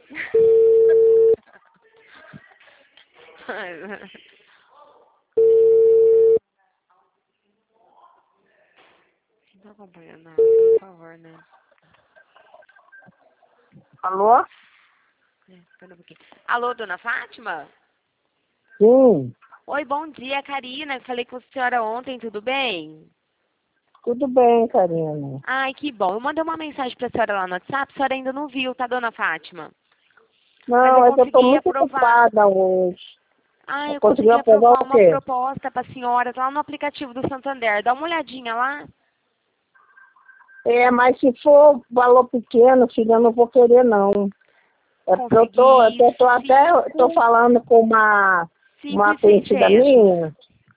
Não tá acompanhando nada, por favor, né? Alô? Espera um pouquinho. Alô, dona Fátima? Sim, Oi, bom dia, Karina. Eu falei com a senhora ontem, tudo bem? tudo bem, Karina. Ai, que bom. Eu mandei uma mensagem pra senhora lá no WhatsApp, a senhora ainda não viu, tá, dona Fátima? Mas Não, é que eu tô consegui muito aprovar. ocupada hoje. Ah, eu Conseguiu consegui aprovar aprovar o uma quê? proposta pra senhora lá no aplicativo do Santander. Dá uma olhadinha lá. É, mas se for valor pequeno, filha, eu não vou querer, não. É porque eu Consegui tô falando com uma 5.600. conhecida minha.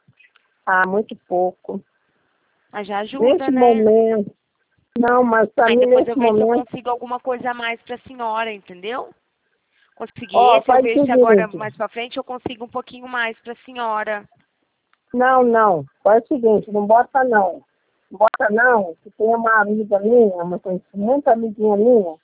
Ah, muito pouco. Mas já ajuda, Nesse né? momento. Não, mas pra Aí mim, depois eu nesse vejo se eu momento. consigo alguma coisa a mais pra senhora, entendeu? Consegui Ó, esse, eu faz o vejo se agora seguinte. mais pra frente eu consigo um pouquinho mais pra senhora. Não. Faz o seguinte, não bota não. Bota não, que tem uma amiga minha, uma muita amiguinha minha,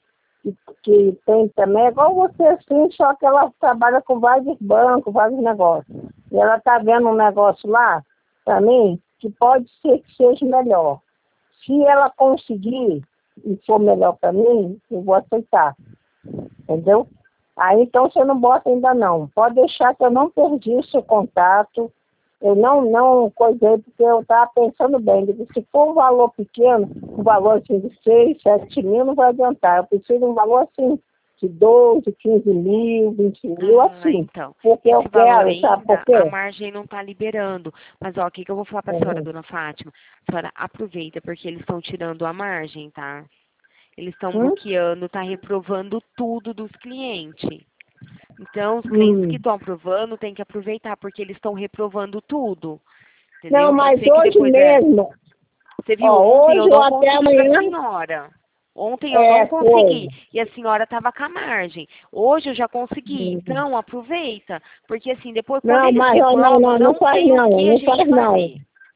que tem também, igual você assim, só que ela trabalha com vários bancos, vários negócios. E ela tá vendo um negócio lá, para mim, que pode ser que seja melhor. Se ela conseguir e for melhor para mim, eu vou aceitar. Entendeu? Aí então você não bota ainda não. Pode deixar que eu não perdi o seu contato. Eu não coisei, porque eu estava pensando bem. Digo, se for um valor pequeno, um valor assim de 6, 7 mil, não vai adiantar. Eu preciso de um valor assim, de 12, 15 mil, 20 mil, assim. Então, Porque eu esse valor quero, sabe por ainda, a quê? margem não tá liberando. Mas, ó, o que que eu vou falar pra senhora, Uhum. dona Fátima? A senhora aproveita, porque eles estão tirando a margem, tá? Eles estão Hum? bloqueando, tá reprovando tudo dos clientes. Então, os clientes que Hum. estão aprovando têm que aproveitar, porque eles estão reprovando tudo. Não, Entendeu? Pode mas ser que hoje depois mesmo, Você viu, ó, ontem eu hoje ou não até consegui para a amanhã, senhora. Ontem eu não consegui. foi. E a senhora estava com a margem. Hoje eu já consegui. Uhum. Então, aproveita. Porque assim, depois, quando Não, eles mas ó, reprovam, não não faz tem o não, que a não gente faz não. fazer.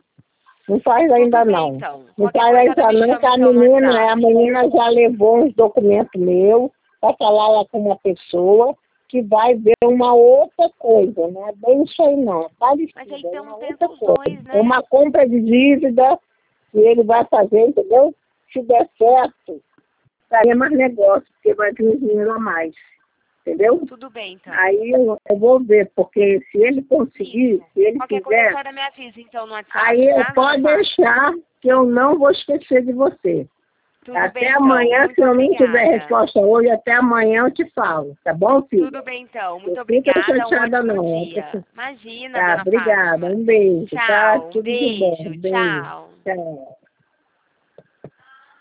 Não faz Tudo ainda bem, não. então. Não Qualquer faz coisa, a senhora ainda me não, que chama, a então, no menina, WhatsApp. já levou uns documentos meus para falar lá com uma pessoa que vai ver uma outra coisa, não é bem isso aí não, é Mas aí, parecido, é então, uma tenta outra os coisa. dois, É né? uma compra de dívida que ele vai fazer, entendeu? Se der certo, daria mais negócio, porque vai vir um dinheiro a mais, entendeu? Tudo bem, então. Aí eu vou ver, porque se ele conseguir, Isso. se ele Qualquer coisa, a fizer, senhora me avisa, então, no WhatsApp, aí tá, dona pode Fátima? deixar que eu não vou esquecer de você. Tudo Até bem, então. amanhã, se Muito eu não tiver obrigada. resposta hoje, até amanhã eu te falo, tá bom, Tudo filha? bem, então. Não Muito fica obrigada. Um chateada ótimo não. dia. Imagina, Tá, dona obrigada. Fátima. Um beijo, tá? Tchau. Um Tudo de bom. beijo. Beijo. Tchau. Tchau.